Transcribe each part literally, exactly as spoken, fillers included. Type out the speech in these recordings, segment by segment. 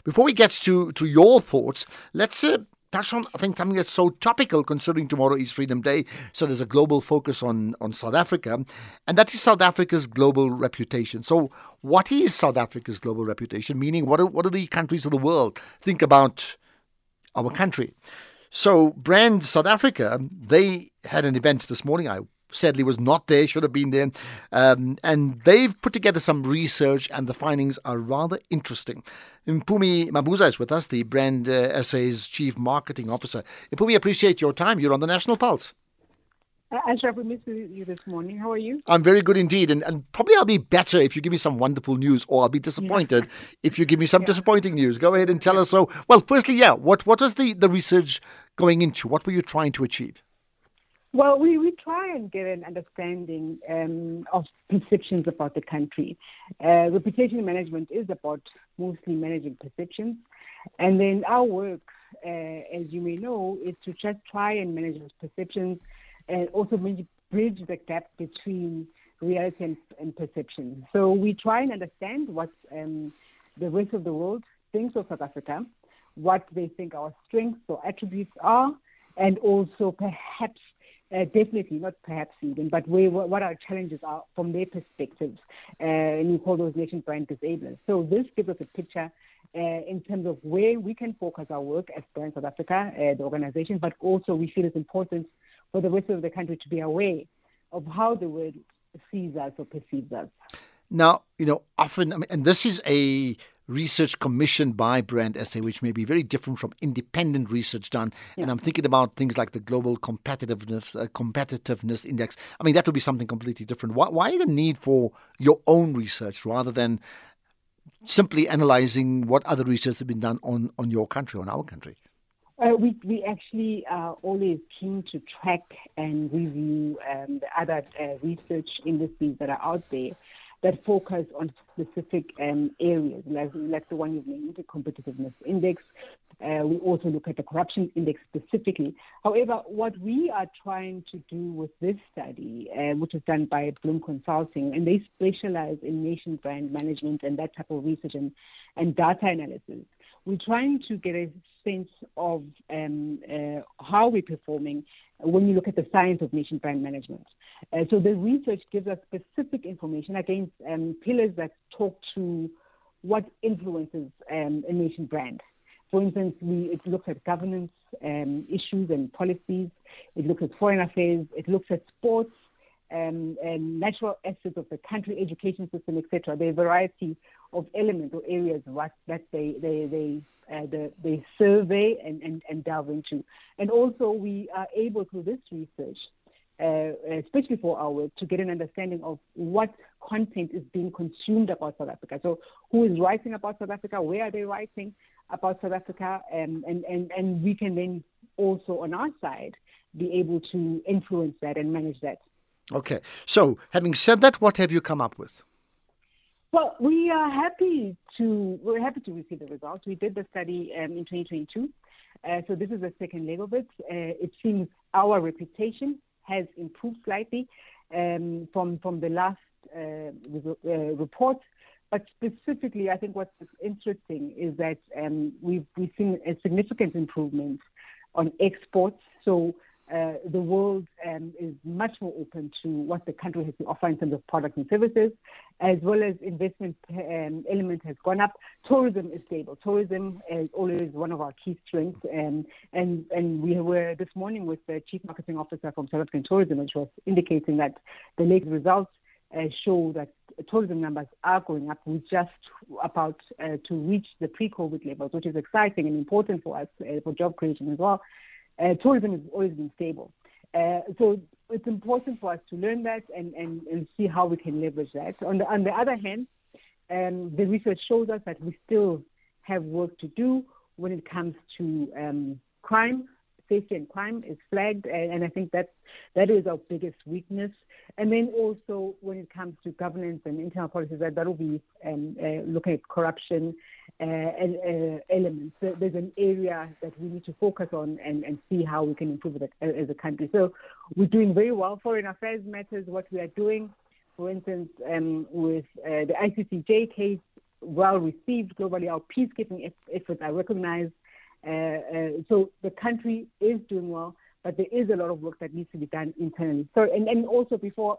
Before we get to, to your thoughts, let's uh, touch on, I think, something that's so topical considering tomorrow is Freedom Day. So there's a global focus on, on South Africa, and that is South Africa's global reputation. So what is South Africa's global reputation? Meaning, what do, what do the countries of the world think about our country? So Brand South Africa, they had an event this morning. I sadly was not there, should have been there. Um, and they've put together some research, and the findings are rather interesting. Mpumi Mabuza is with us, the Brand uh, S A's Chief Marketing Officer. Mpumi, appreciate your time. You're on the National Pulse. Uh, Ashraf, we missed you this morning. How are you? I'm very good indeed. And, and probably I'll be better if you give me some wonderful news, or I'll be disappointed yeah. if you give me some yeah. disappointing news. Go ahead and tell yeah. us. So, well, firstly, yeah, what, what was the, the research going into? What were you trying to achieve? Well, we, we try and get an understanding um, of perceptions about the country. Uh, reputation management is about mostly managing perceptions. And then our work, uh, as you may know, is to just try and manage those perceptions and also bridge the gap between reality and, and perception. So we try and understand what um, the rest of the world thinks of South Africa, what they think our strengths or attributes are, and also perhaps Uh, definitely, not perhaps even, but where, what our challenges are from their perspectives. Uh, and we call those nation brand disablers. So this gives us a picture uh, in terms of where we can focus our work as Brand South Africa, uh, the organization, but also we feel it's important for the rest of the country to be aware of how the world sees us or perceives us. Now, you know, often, I mean, and this is a research commissioned by Brand S A, which may be very different from independent research done. Yeah. And I'm thinking about things like the Global Competitiveness uh, Competitiveness Index. I mean, that would be something completely different. Why, why the need for your own research rather than simply analyzing what other research has been done on, on your country, on our country? Uh, we, we actually are always keen to track and review um, the other uh, research industries that are out there that focus on specific um, areas, like, like the one you've named, the Competitiveness Index. Uh, we also look at the Corruption Index specifically. However, what we are trying to do with this study, uh, which is done by Bloom Consulting, and they specialize in nation brand management and that type of research and, and data analysis, we're trying to get a sense of um, uh, how we're performing when you look at the science of nation brand management. Uh, so the research gives us specific information against um, pillars that talk to what influences um, a nation brand. For instance, we, it looks at governance um, issues and policies. It looks at foreign affairs. It looks at sports um, and natural assets of the country, education system, et cetera. There are a variety of elements or areas what, that they they they uh, the, they survey and, and, and delve into. And also, we are able through this research, Uh, especially for our work, to get an understanding of what content is being consumed about South Africa. So who is writing about South Africa, where are they writing about South Africa, um, and, and, and we can then also on our side be able to influence that and manage that. Okay. So having said that, what have you come up with? Well, we are happy to, we're happy to receive the results. We did the study um, in twenty twenty-two. Uh, so this is the second leg of it. Uh, it seems our reputation has improved slightly um, from from the last uh, uh, report, but specifically, I think what's interesting is that um, we've we've seen a significant improvement on exports. So uh, the world um, is much more open to what the country has to offer in terms of products and services, as well as investment um, element has gone up. Tourism is stable. Tourism is always one of our key strengths, and and and we were this morning with the Chief Marketing Officer from South African Tourism, which was indicating that the latest results uh, show that tourism numbers are going up. We're just about uh, to reach the pre-COVID levels, which is exciting and important for us uh, for job creation as well. Uh, tourism has always been stable. Uh, so it's important for us to learn that and, and, and see how we can leverage that. On the, on the other hand, um, the research shows us that we still have work to do when it comes to um, crime. Safety and crime is flagged, and, and I think that that is our biggest weakness. And then also when it comes to governance and internal policies, that that will be um, uh, looking at corruption uh, and uh, elements. So there's an area that we need to focus on and, and see how we can improve it as a country. So we're doing very well. Foreign affairs matters what we are doing. For instance, um, with uh, the I C C J case, well received globally. Our peacekeeping efforts are recognized. Uh, uh, so the country is doing well, but there is a lot of work that needs to be done internally. So, and, and also before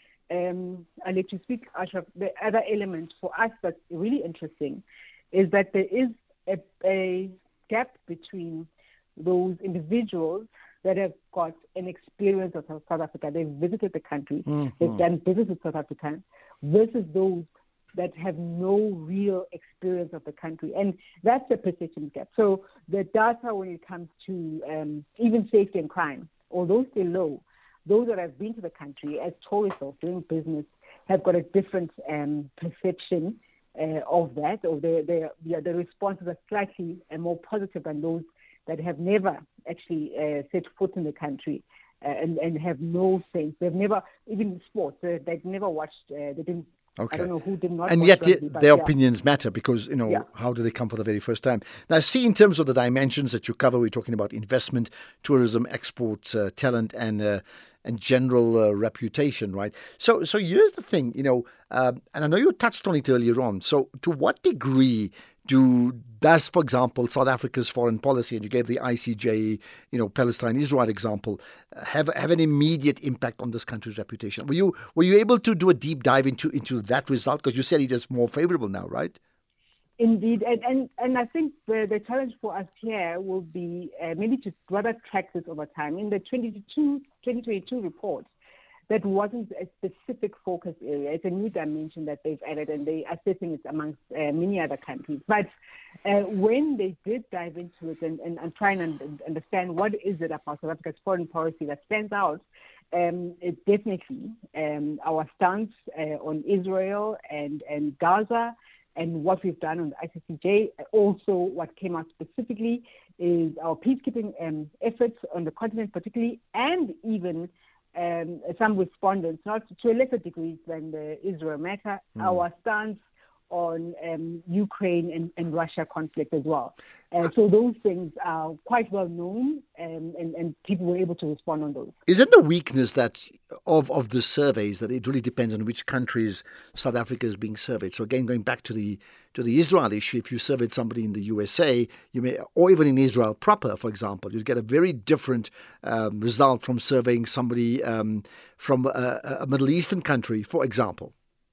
um, I let you speak, Ashraf, the other element for us that's really interesting is that there is a, a gap between those individuals that have got an experience of South Africa. They've visited the country, mm-hmm. they've done business with South Africans, versus those that have no real experience of the country. And that's a perception gap. So the data when it comes to um, even safety and crime, although still low, those that have been to the country as tourists or doing business have got a different um, perception uh, of that, or the, the, the, the responses are slightly uh, more positive than those that have never actually uh, set foot in the country uh, and, and have no sense. They've never, even in sports, uh, they've never watched, uh, they didn't, okay. I don't know who did not And watch yet rugby, their yeah. opinions matter because, you know, yeah. how do they come for the very first time? Now, see, in terms of the dimensions that you cover, we're talking about investment, tourism, exports, uh, talent, and uh, and general uh, reputation, right? So, so here's the thing, you know, uh, and I know you touched on it earlier on. So to what degree do does, for example, South Africa's foreign policy, and you gave the I C J, you know, Palestine-Israel example, have have an immediate impact on this country's reputation? Were you were you able to do a deep dive into into that result? Because you said it is more favorable now, right? Indeed, and and, and I think the, the challenge for us here will be uh, maybe to rather track this over time. In the twenty twenty-two report, that wasn't a specific focus area. It's a new dimension that they've added, and they're assessing it amongst uh, many other countries. But uh, when they did dive into it and, and, and try and understand what is it about South Africa's foreign policy that stands out, um, it definitely um, our stance uh, on Israel and, and Gaza, and what we've done on the I C C J. Also, what came out specifically is our peacekeeping um, efforts on the continent particularly, and even um, some respondents, not to a lesser degree than the Israel matter, mm. our stance on um, Ukraine and, and Russia conflict as well. Uh, so those things are quite well known, um, and, and people were able to respond on those. Is it the weakness that of, of the surveys that it really depends on which countries South Africa is being surveyed? So again, going back to the to the Israel issue, if you surveyed somebody in the U S A, you may, or even in Israel proper, for example, you'd get a very different um, result from surveying somebody um, from a, a Middle Eastern country, for example.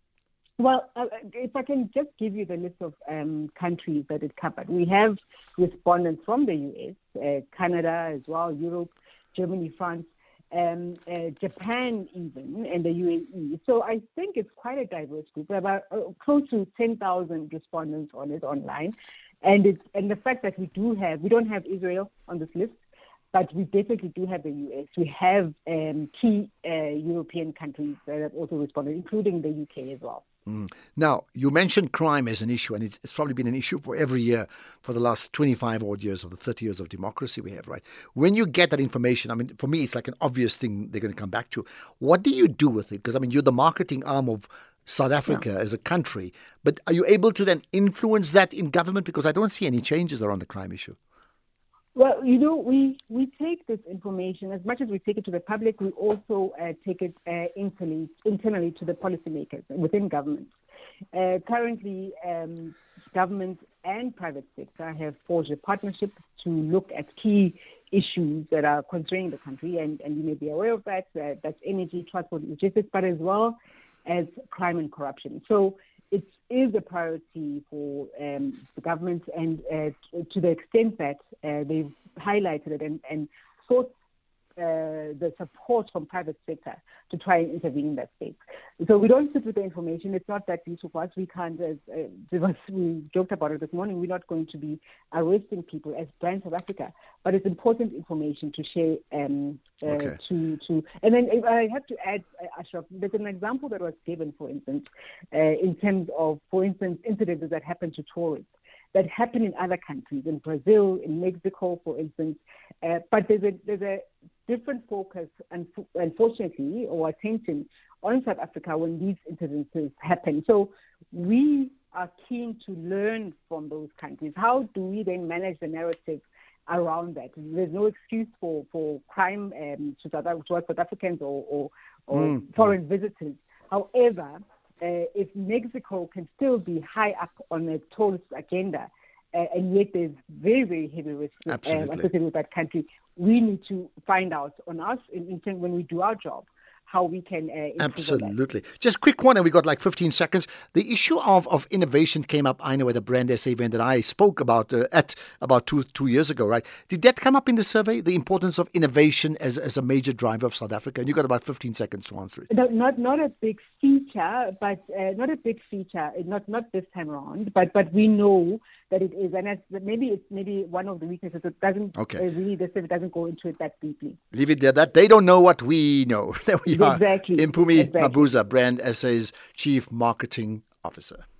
Well, uh, if I can just give you the list of um, countries that it covered. We have respondents from the U S, uh, Canada as well, Europe, Germany, France, um, uh, Japan even, and the U A E. So I think it's quite a diverse group. There are about uh, close to ten thousand respondents on it online. And, it's, and the fact that we do have, we don't have Israel on this list, but we definitely do have the U S. We have um, key uh, European countries that have also responded, including the U K as well. Mm. Now, you mentioned crime as an issue, and it's, it's probably been an issue for every year for the last twenty-five odd years of the thirty years of democracy we have, right? When you get that information, I mean, for me, it's like an obvious thing they're going to come back to. What do you do with it? Because, I mean, you're the marketing arm of South Africa yeah. as a country, but are you able to then influence that in government? Because I don't see any changes around the crime issue. Well, you know, we, we take this information, as much as we take it to the public, we also uh, take it uh, internally, internally to the policymakers within government. Uh, currently, um, government and private sector have forged a partnership to look at key issues that are concerning the country, and, and you may be aware of that. Uh, that's energy, transport, logistics, but as well as crime and corruption. So it is a priority for um, the government, and uh, to the extent that uh, they've highlighted it and, and sought uh, the support from private sector to try and intervene in that space. So we don't sit with the information. It's not that useful for us. We can't, as uh, we joked about it this morning, we're not going to be arresting people as Brand South Africa, but it's important information to share um, uh, okay. to, to, and then if I have to add, uh, Ashraf, there's an example that was given, for instance, uh, in terms of, for instance, incidents that happen to tourists that happen in other countries, in Brazil, in Mexico, for instance. Uh, but there's a there's a different focus, unfortunately, or attention on South Africa when these incidences happen. So we are keen to learn from those countries. How do we then manage the narrative around that? There's no excuse for, for crime um, to South, towards South Africans or, or, or mm. foreign visitors. However, uh, if Mexico can still be high up on the tourist agenda, uh, and yet there's very, very heavy risk uh, associated with that country, we need to find out on us in, in terms when we do our job how we can uh, Absolutely. Just quick one, and we got like fifteen seconds. The issue of, of innovation came up, I know, at a Brand S A event that I spoke about uh, at about two two years ago, right? Did that come up in the survey, the importance of innovation as, as a major driver of South Africa? And you got about fifteen seconds to answer it. No, not not a big feature, but uh, not a big feature, not not this time around, but but we know that it is, and it's, maybe it's maybe one of the weaknesses. It doesn't okay. uh, really, this it doesn't go into it that deeply. Leave it there. That they don't know what we know. There we are. Exactly. Mpumi exactly. Mabuza, Brand S A's Chief Marketing Officer.